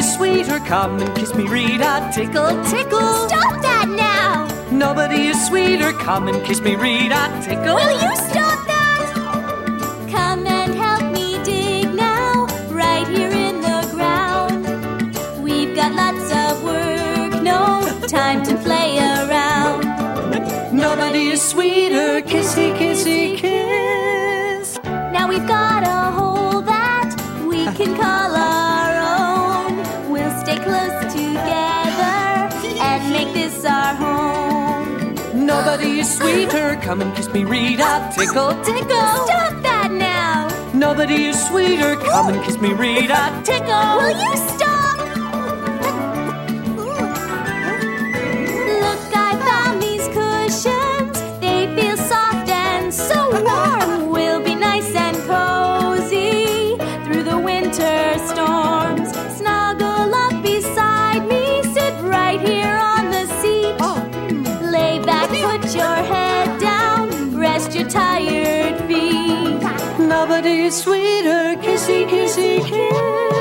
is sweeter, come and kiss me, Rita. Tickle, tickle. Stop that now! Nobody is sweeter, come and kiss me, Rita. Tickle. Will you stop that? Come and help me dig now, right here in the ground. We've got lots of work, no time to play around. Nobody is sweeter, kissy, kissy, kiss. Now we've got a hole that we can call our own. We'll stay close together and make this our home. Nobody is sweeter, come and kiss me, Rita. Tickle, tickle. Stop that now! Nobody is sweeter, come and kiss me, Rita. Tickle. Will you stop? Look, I found these cushions. They feel soft and so warm. We'll be nice and cozy through the winter storms. Snuggle up beside me, sit right here on the seat. Lay back, put your head down, rest your tired feet. Nobody is sweeter, kissy, kissy, kiss.